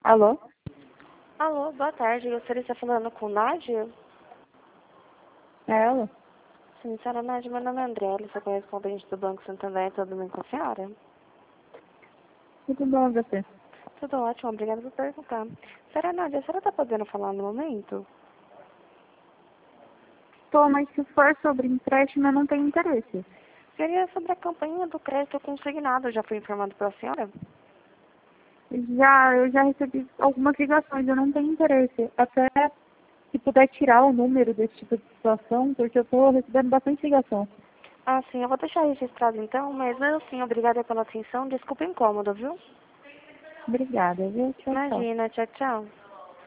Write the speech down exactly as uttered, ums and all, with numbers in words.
Alô? Alô, boa tarde. Gostaria de estar falando com Nádia? É ela? Sim, senhora Nádia, meu nome é André, sou correspondente do Banco Santander. Tudo bem com a senhora? Tudo bom, você? Tudo ótimo, obrigada por perguntar. Senhora Nádia, a senhora está podendo falar no momento? Tô, mas se for sobre empréstimo, eu não tenho interesse. Seria sobre a campanha do crédito consignado. Já fui informado pela senhora? Já, eu já recebi algumas ligações, eu não tenho interesse. Até se puder tirar o número desse tipo de situação, porque eu tô recebendo bastante ligação. Ah, sim, eu vou deixar registrado então, mas mesmo assim, obrigada pela atenção. Desculpa o incômodo, viu? Obrigada, viu? Tchau, tchau. Imagina, tchau, tchau.